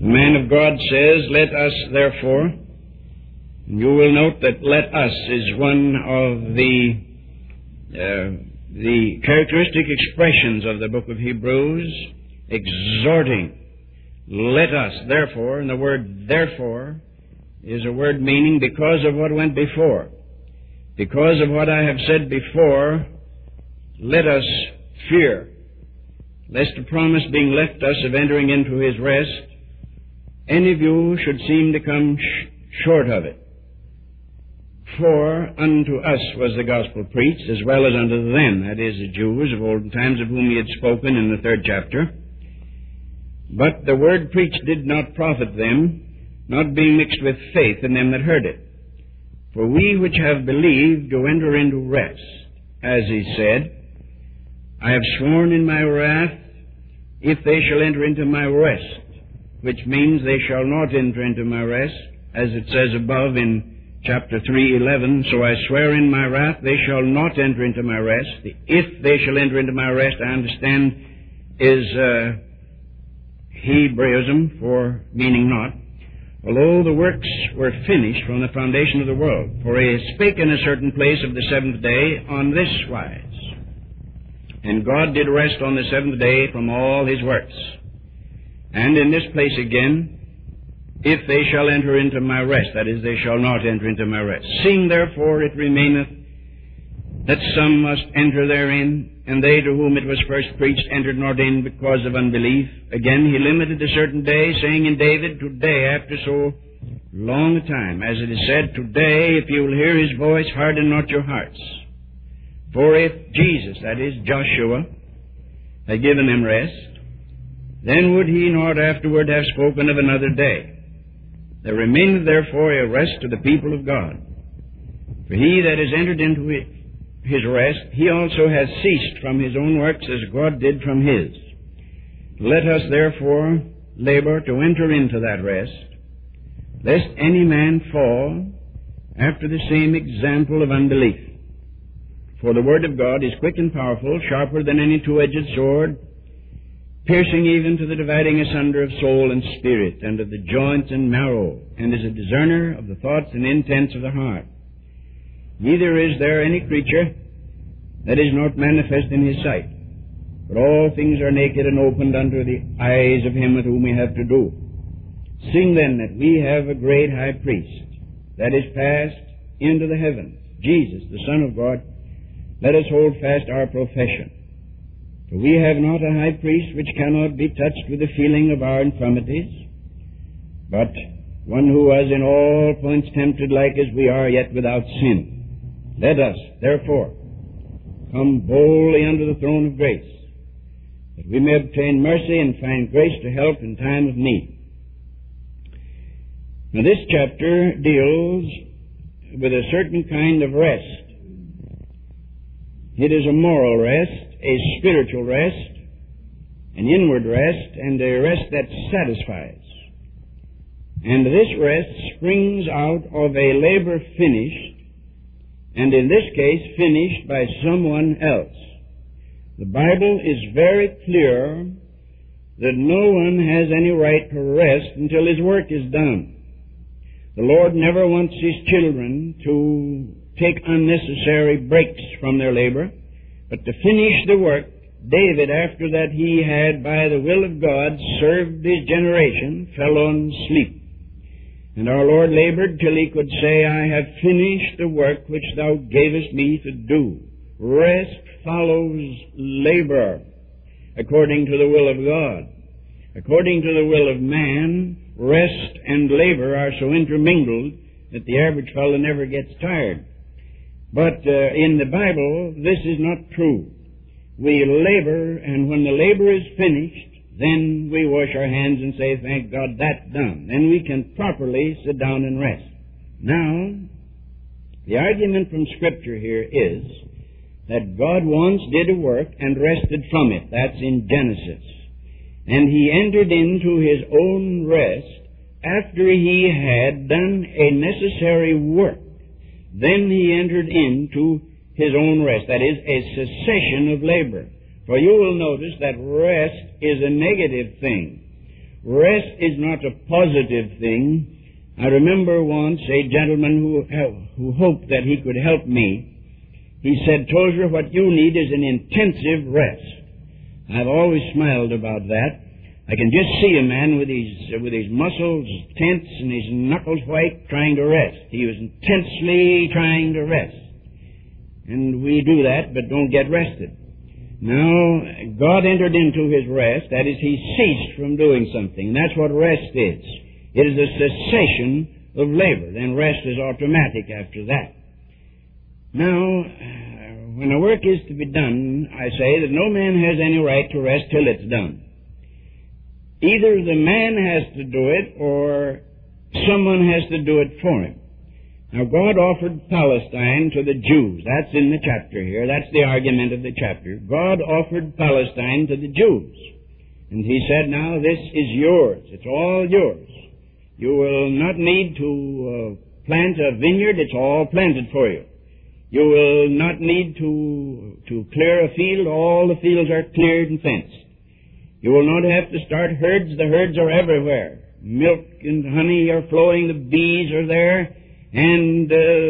The man of God says, "Let us therefore," and you will note that "let us" is one of the characteristic expressions of the book of Hebrews, exhorting. Let us, therefore, and the word "therefore" is a word meaning because of what went before. Because of what I have said before, let us fear, lest the promise being left us of entering into His rest, any of you should seem to come short of it. For unto us was the gospel preached, as well as unto them, that is, the Jews of olden times, of whom He had spoken in the 3rd chapter. But the word preached did not profit them, not being mixed with faith in them that heard it. For we which have believed do enter into rest, as He said, I have sworn in my wrath, if they shall enter into my rest, which means they shall not enter into my rest, as it says above in chapter 3:11, so I swear in my wrath, they shall not enter into my rest. The "if they shall enter into my rest," I understand, is Hebraism for meaning not. Although the works were finished from the foundation of the world. For He spake in a certain place of the 7th day on this wise. And God did rest on the 7th day from all His works. And in this place again, if they shall enter into my rest, that is, they shall not enter into my rest. Seeing therefore it remaineth that some must enter therein, and they to whom it was first preached entered not in because of unbelief. Again, He limited a certain day, saying in David, today, after so long a time, as it is said, today, if you will hear His voice, harden not your hearts. For if Jesus, that is, Joshua, had given them rest, then would He not afterward have spoken of another day. There remaineth therefore a rest to the people of God. For he that is entered into his rest, he also has ceased from his own works as God did from His. Let us therefore labor to enter into that rest, lest any man fall after the same example of unbelief. For the word of God is quick and powerful, sharper than any two-edged sword, piercing even to the dividing asunder of soul and spirit, and of the joints and marrow, and is a discerner of the thoughts and intents of the heart. Neither is there any creature that is not manifest in His sight, but all things are naked and opened unto the eyes of Him with whom we have to do. Seeing then that we have a great high priest, that is passed into the heavens, Jesus, the Son of God, let us hold fast our profession. For we have not a high priest which cannot be touched with the feeling of our infirmities, but one who was in all points tempted like as we are, yet without sin. Let us, therefore, come boldly under the throne of grace, that we may obtain mercy and find grace to help in time of need. Now this chapter deals with a certain kind of rest. It is a moral rest, a spiritual rest, an inward rest, and a rest that satisfies. And this rest springs out of a labor finished, and in this case finished by someone else. The Bible is very clear that no one has any right to rest until his work is done. The Lord never wants His children to take unnecessary breaks from their labor, but to finish the work. David, after that he had, by the will of God, served his generation, fell on sleep. And our Lord labored till He could say, I have finished the work which Thou gavest me to do. Rest follows labor, according to the will of God. According to the will of man, rest and labor are so intermingled that the average fellow never gets tired. But in the Bible, this is not true. We labor, and when the labor is finished, then we wash our hands and say, thank God, that's done. Then we can properly sit down and rest. Now, the argument from Scripture here is that God once did a work and rested from it. That's in Genesis. And He entered into His own rest after He had done a necessary work. Then He entered into His own rest. That is, a cessation of labor. For you will notice that rest is a negative thing. Rest is not a positive thing. I remember once a gentleman who hoped that he could help me. He said, "Tozer, what you need is an intensive rest." I've always smiled about that. I can just see a man with his muscles tense and his knuckles white trying to rest. He was intensely trying to rest. And we do that, but don't get rested. Now, God entered into his rest. That is, he ceased from doing something. And that's what rest is. It is a cessation of labor. Then rest is automatic after that. Now, when a work is to be done, I say that no man has any right to rest till it's done. Either the man has to do it or someone has to do it for him. Now, God offered Palestine to the Jews. That's in the chapter here. That's the argument of the chapter. God offered Palestine to the Jews. And he said, now this is yours. It's all yours. You will not need to plant a vineyard. It's all planted for you. You will not need to clear a field. All the fields are cleared and fenced. You will not have to start herds. The herds are everywhere. Milk and honey are flowing. The bees are there. And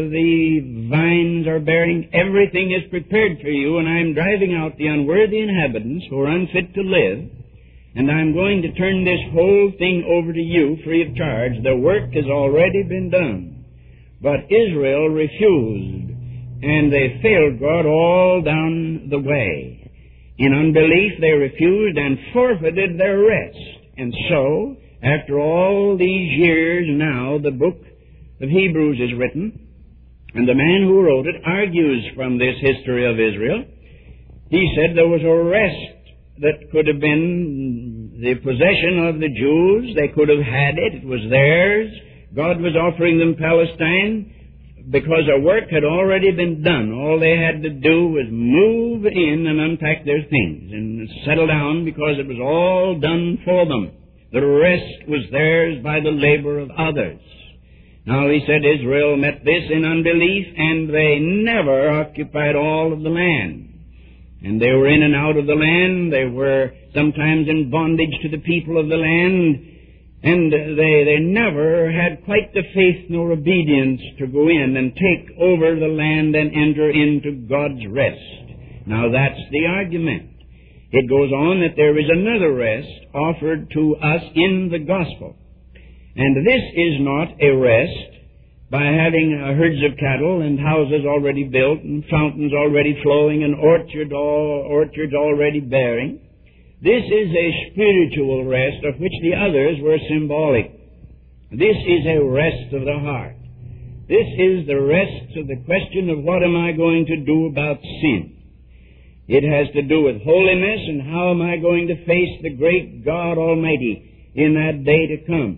the vines are bearing. Everything is prepared for you. And I'm driving out the unworthy inhabitants who are unfit to live. And I'm going to turn this whole thing over to you free of charge. The work has already been done. But Israel refused. And they failed God all down the way. In unbelief, they refused and forfeited their rest. And so, after all these years now, the book of Hebrews is written, and the man who wrote it argues from this history of Israel. He said there was a rest that could have been the possession of the Jews. They could have had it. It was theirs. God was offering them Palestine because a work had already been done. All they had to do was move in and unpack their things and settle down because it was all done for them. The rest was theirs by the labor of others. Now, he said Israel met this in unbelief, and they never occupied all of the land. And they were in and out of the land. They were sometimes in bondage to the people of the land. And they never had quite the faith nor obedience to go in and take over the land and enter into God's rest. Now, that's the argument. It goes on that there is another rest offered to us in the gospel. And this is not a rest by having herds of cattle and houses already built and fountains already flowing and orchards already bearing. This is a spiritual rest of which the others were symbolic. This is a rest of the heart. This is the rest of the question of what am I going to do about sin. It has to do with holiness and how am I going to face the great God Almighty in that day to come.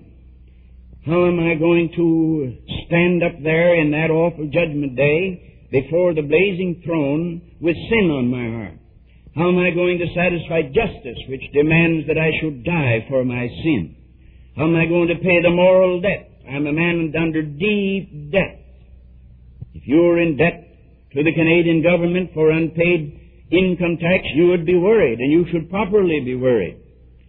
How am I going to stand up there in that awful judgment day before the blazing throne with sin on my heart? How am I going to satisfy justice which demands that I should die for my sin? How am I going to pay the moral debt? I'm a man under deep debt. If you were in debt to the Canadian government for unpaid income tax, you would be worried, and you should properly be worried.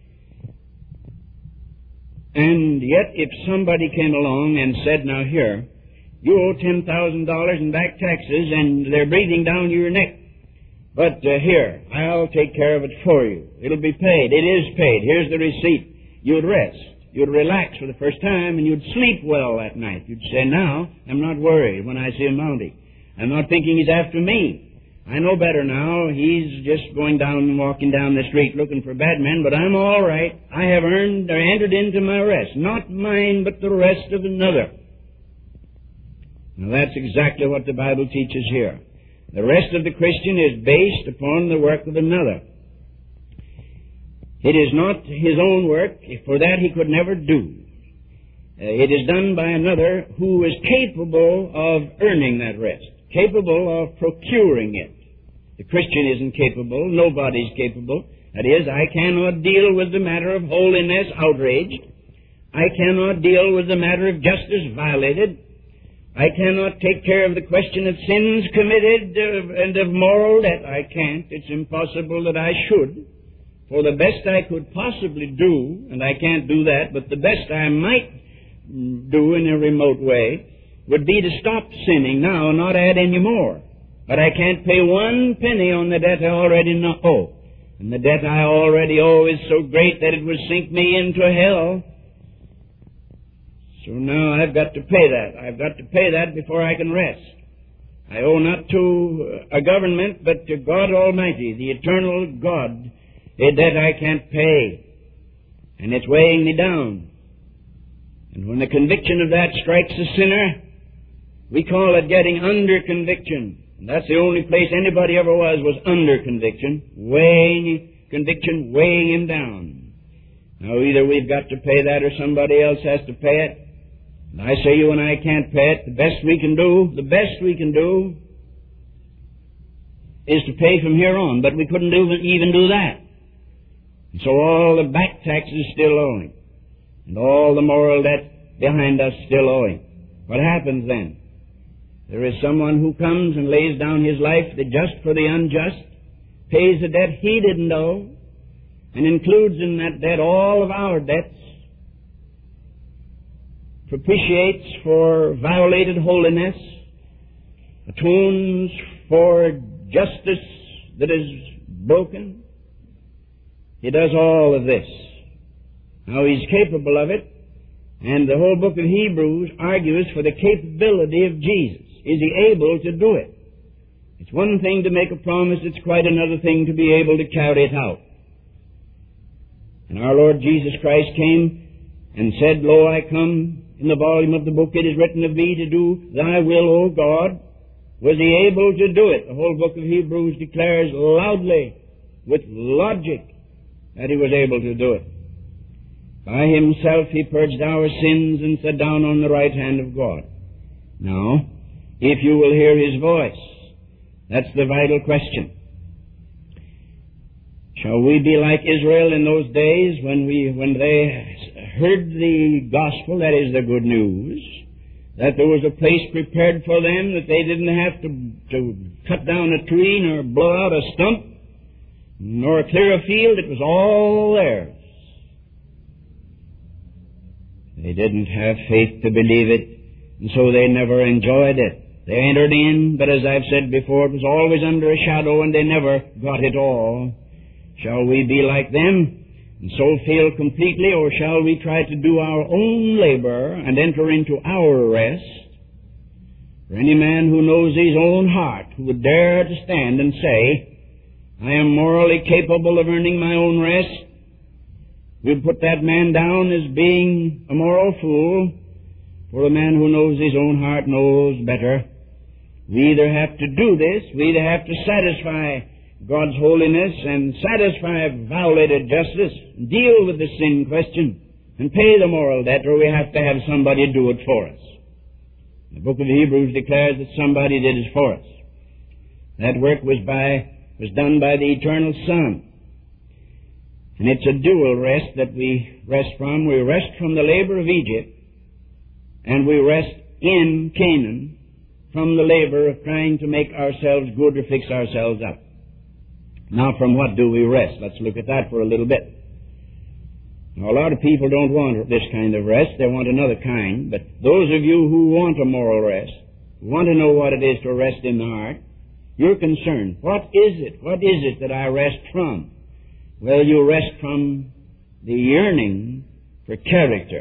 And yet, if somebody came along and said, now here, you owe $10,000 in back taxes, and they're breathing down your neck, but here, I'll take care of it for you. It'll be paid. It is paid. Here's the receipt. You'd rest. You'd relax for the first time, and you'd sleep well that night. You'd say, now, I'm not worried when I see him mounting. I'm not thinking he's after me. I know better now. He's just going down and walking down the street looking for bad men, but I'm all right. I have earned or entered into my rest. Not mine, but the rest of another. Now, that's exactly what the Bible teaches here. The rest of the Christian is based upon the work of another. It is not his own work. For that he could never do. It is done by another who is capable of earning that rest, capable of procuring it. The Christian isn't capable. Nobody's capable. That is, I cannot deal with the matter of holiness outraged. I cannot deal with the matter of justice violated. I cannot take care of the question of sins committed and of moral debt. I can't. It's impossible that I should. for the best I could possibly do, and I can't do that, but the best I might do in a remote way, would be to stop sinning now and not add any more. But I can't pay one penny on the debt I already owe. And the debt I already owe is so great that it would sink me into hell. So now I've got to pay that. I've got to pay that before I can rest. I owe not to a government, but to God Almighty, the eternal God, a debt I can't pay. And it's weighing me down. And when the conviction of that strikes a sinner, we call it getting under conviction. And that's the only place anybody ever was under conviction, conviction weighing him down. Now either we've got to pay that or somebody else has to pay it. And I say you and I can't pay it. The best we can do is to pay from here on, but we couldn't even do that. And so all the back tax is still owing, and all the moral debt behind us still owing. What happens then? There is someone who comes and lays down his life, the just for the unjust, pays a debt he didn't owe, and includes in that debt all of our debts, propitiates for violated holiness, atones for justice that is broken. He does all of this. Now he's capable of it, and the whole book of Hebrews argues for the capability of Jesus. Is he able to do it? It's one thing to make a promise, it's quite another thing to be able to carry it out. And our Lord Jesus Christ came and said, Lo, I come, in the volume of the book it is written of thee to do thy will, O God. Was he able to do it? The whole book of Hebrews declares loudly, with logic, that he was able to do it. By himself he purged our sins and sat down on the right hand of God. Now, if you will hear his voice, that's the vital question. Shall we be like Israel in those days when they heard the gospel, that is the good news, that there was a place prepared for them, that they didn't have to cut down a tree nor blow out a stump nor clear a field, it was all theirs. They didn't have faith to believe it, and so they never enjoyed it. They entered in, but as I've said before, it was always under a shadow and they never got it all. Shall we be like them and so fail completely, or shall we try to do our own labor and enter into our rest? For any man who knows his own heart, who would dare to stand and say, I am morally capable of earning my own rest, we'd put that man down as being a moral fool, for a man who knows his own heart knows better. We either have to do this, we either have to satisfy God's holiness and satisfy violated justice, deal with the sin question, and pay the moral debt, or we have to have somebody do it for us. The book of Hebrews declares that somebody did it for us. That work was done by the eternal Son. And it's a dual rest that we rest from. We rest from the labor of Egypt, and we rest in Canaan from the labor of trying to make ourselves good or fix ourselves up. Now, from what do we rest? Let's look at that for a little bit. Now, a lot of people don't want this kind of rest. They want another kind. But those of you who want a moral rest, who want to know what it is to rest in the heart, you're concerned. What is it? What is it that I rest from? Well, you rest from the yearning for character.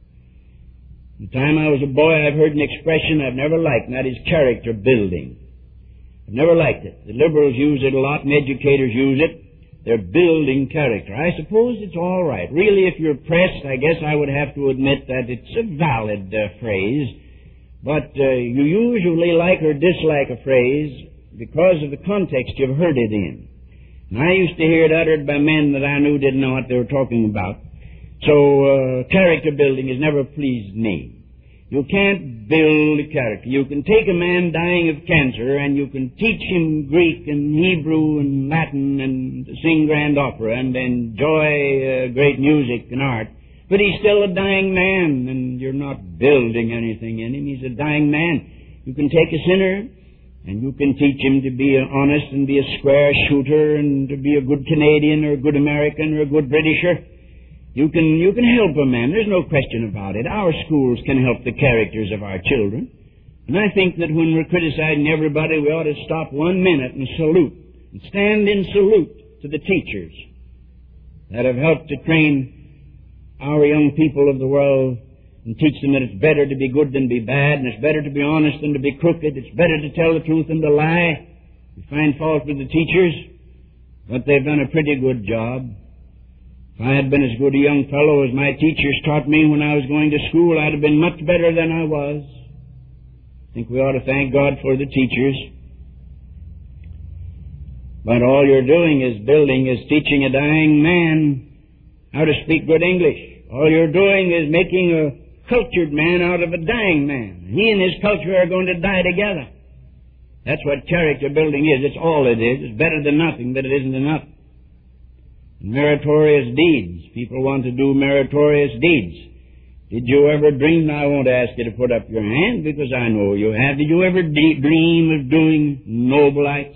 The time I was a boy, I've heard an expression I've never liked, and that is character building. I've never liked it. The liberals use it a lot, and educators use it. They're building character. I suppose it's all right. Really, if you're pressed, I guess I would have to admit that it's a valid phrase. But you usually like or dislike a phrase because of the context you've heard it in. And I used to hear it uttered by men that I knew didn't know what they were talking about. So character building has never pleased me. You can't build a character. You can take a man dying of cancer and you can teach him Greek and Hebrew and Latin and sing grand opera and enjoy great music and art, but he's still a dying man, and you're not building anything in him. He's a dying man. You can take a sinner And you can teach him to be honest and be a square shooter and to be a good Canadian or a good American or a good Britisher. You can help a man. There's no question about it. Our schools can help the characters of our children. And I think that when we're criticizing everybody, we ought to stop 1 minute and salute, and stand in salute to the teachers that have helped to train our young people of the world and teach them that it's better to be good than be bad, and it's better to be honest than to be crooked. It's better to tell the truth than to lie. We find fault with the teachers, but they've done a pretty good job. If I had been as good a young fellow as my teachers taught me when I was going to school, I'd have been much better than I was. I think we ought to thank God for the teachers. But all you're doing is teaching a dying man how to speak good English. All you're doing is making a cultured man out of a dying man. He and his culture are going to die together. That's what character building is. It's all it is. It's better than nothing, but it isn't enough. Meritorious deeds. People want to do meritorious deeds. Did you ever dream? I won't ask you to put up your hand because I know you have. Did you ever dream of doing noble acts?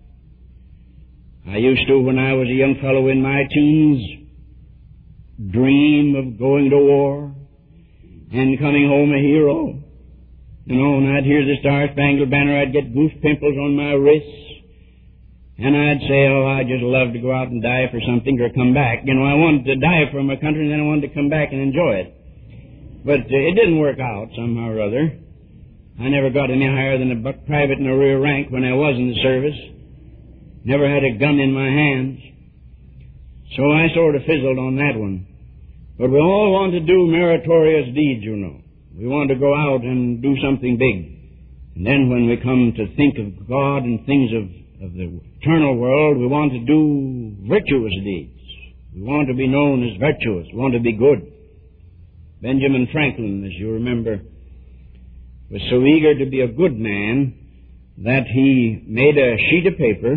I used to, when I was a young fellow in my teens, dream of going to war and coming home a hero. You know, when I'd hear the Star-Spangled Banner, I'd get goose pimples on my wrists. And I'd say, oh, I'd just love to go out and die for something or come back. You know, I wanted to die for my country and then I wanted to come back and enjoy it. But it didn't work out somehow or other. I never got any higher than a buck private in the rear rank when I was in the service. Never had a gun in my hands. So I sort of fizzled on that one. But we all want to do meritorious deeds, you know. We want to go out and do something big. And then when we come to think of God and things of the eternal world, we want to do virtuous deeds. We want to be known as virtuous. We want to be good. Benjamin Franklin, as you remember, was so eager to be a good man that he made a sheet of paper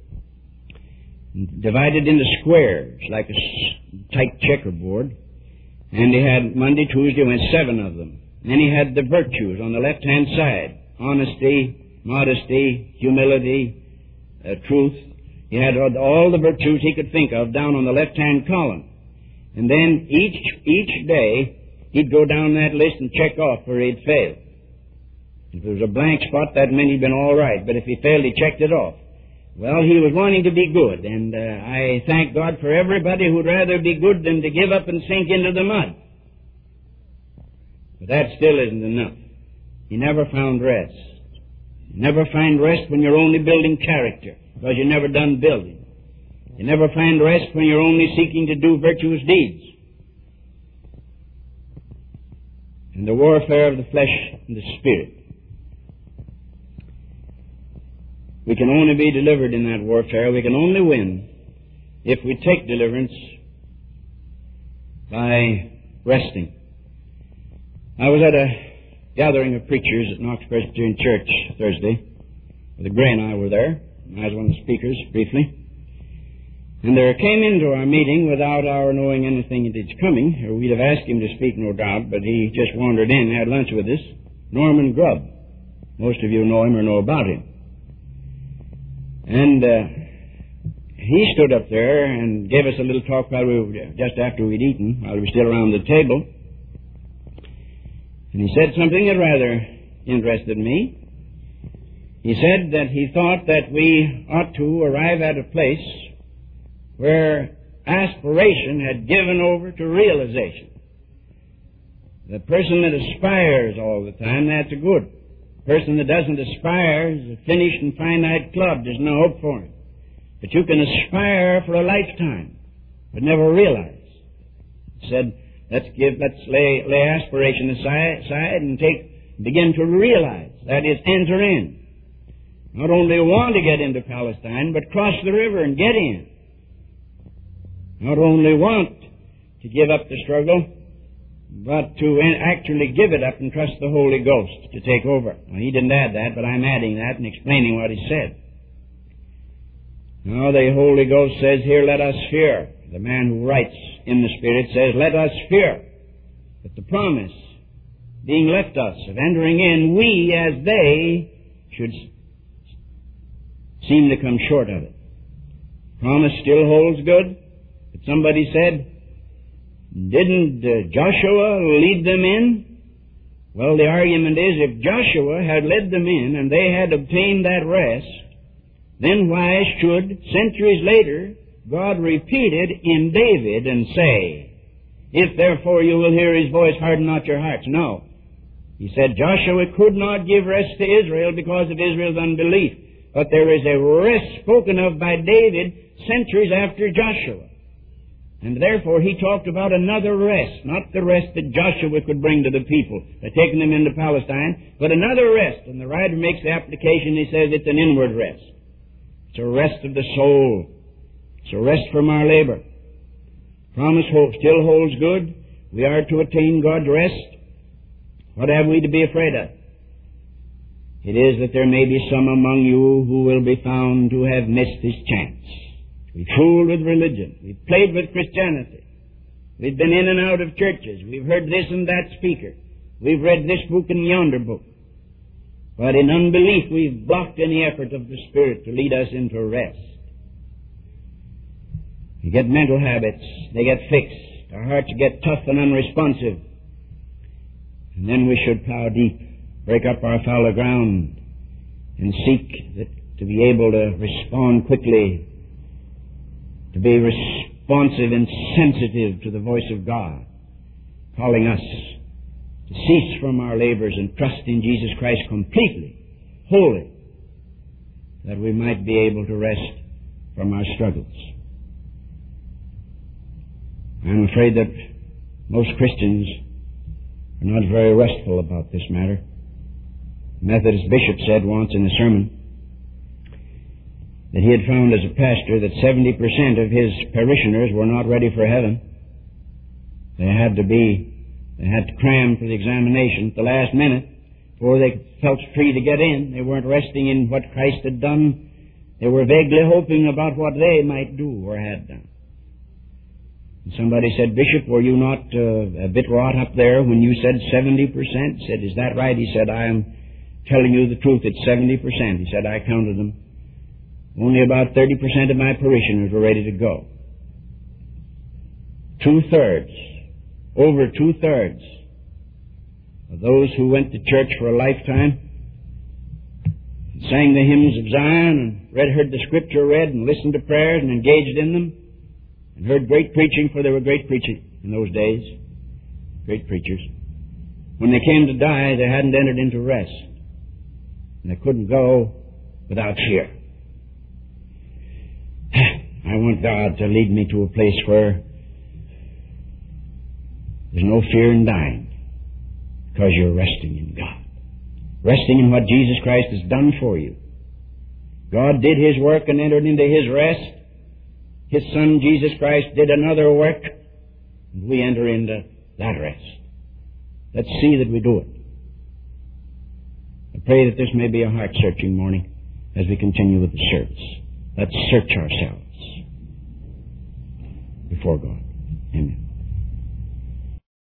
divided into squares like a tight checkerboard, and he had Monday, Tuesday, Wednesday, 7 of them. And then he had the virtues on the left-hand side: honesty, modesty, humility, truth. He had all the virtues he could think of down on the left-hand column. And then each day he'd go down that list and check off where he'd failed. If there was a blank spot, that meant he'd been all right. But if he failed, he checked it off. Well, he was wanting to be good, and I thank God for everybody who'd rather be good than to give up and sink into the mud. But that still isn't enough. He never found rest. You never find rest when you're only building character, because you're never done building. You never find rest when you're only seeking to do virtuous deeds. And the warfare of the flesh and the spirit. We can only be delivered in that warfare. We can only win if we take deliverance by resting. I was at a gathering of preachers at Knox Presbyterian Church Thursday. The Gray and I were there. I was one of the speakers, briefly. And there came into our meeting, without our knowing anything that he's coming, or we'd have asked him to speak, no doubt, but he just wandered in, had lunch with us, Norman Grubb. Most of you know him or know about him. And he stood up there and gave us a little talk just after we'd eaten, while we were still around the table. And he said something that rather interested me. He said that he thought that we ought to arrive at a place where aspiration had given over to realization. The person that aspires all the time, that's a good. The person that doesn't aspire is a finished and finite club. There's no hope for him. But you can aspire for a lifetime, but never realize. He said, let's lay aspiration aside and begin to realize. That is, enter in. Not only want to get into Palestine, but cross the river and get in. Not only want to give up the struggle, but to actually give it up and trust the Holy Ghost to take over. Well, he didn't add that, but I'm adding that and explaining what he said. Now the Holy Ghost says here, let us fear. The man who writes in the Spirit says, let us fear. But the promise being left us of entering in, we as they should seem to come short of it. Promise still holds good. But somebody said, didn't Joshua lead them in? Well, the argument is, if Joshua had led them in and they had obtained that rest, then why should, centuries later, God repeat it in David and say, if therefore you will hear His voice, harden not your hearts? No. He said Joshua could not give rest to Israel because of Israel's unbelief. But there is a rest spoken of by David centuries after Joshua. And therefore he talked about another rest, not the rest that Joshua could bring to the people by taking them into Palestine, but another rest. And the writer makes the application, he says it's an inward rest. It's a rest of the soul. It's a rest from our labor. Promise still holds good. We are to attain God's rest. What have we to be afraid of? It is that there may be some among you who will be found to have missed this chance. We've fooled with religion. We've played with Christianity. We've been in and out of churches. We've heard this and that speaker. We've read this book and yonder book. But in unbelief, we've blocked any effort of the Spirit to lead us into rest. We get mental habits. They get fixed. Our hearts get tough and unresponsive. And then we should plow deep, break up our fallow ground, and seek to be able to respond quickly, to be responsive and sensitive to the voice of God, calling us to cease from our labors and trust in Jesus Christ completely, wholly, that we might be able to rest from our struggles. I'm afraid that most Christians are not very restful about this matter. The Methodist bishop said once in a sermon that he had found as a pastor that 70% of his parishioners were not ready for heaven. They had to cram for the examination at the last minute before they felt free to get in. They weren't resting in what Christ had done. They were vaguely hoping about what they might do or had done. And somebody said, Bishop, were you not a bit wrought up there when you said 70%? He said, is that right? He said, I am telling you the truth, it's 70%. He said, I counted them. Only about 30% of my parishioners were ready to go. Over two-thirds of those who went to church for a lifetime, sang the hymns of Zion, and heard the Scripture read, and listened to prayers, and engaged in them, and heard great preaching, for there were great preaching in those days, great preachers. When they came to die, they hadn't entered into rest, and they couldn't go without fear. I want God to lead me to a place where there's no fear in dying, because you're resting in God. Resting in what Jesus Christ has done for you. God did His work and entered into His rest. His Son, Jesus Christ, did another work, and we enter into that rest. Let's see that we do it. I pray that this may be a heart-searching morning as we continue with the service. Let's search ourselves before God. Amen.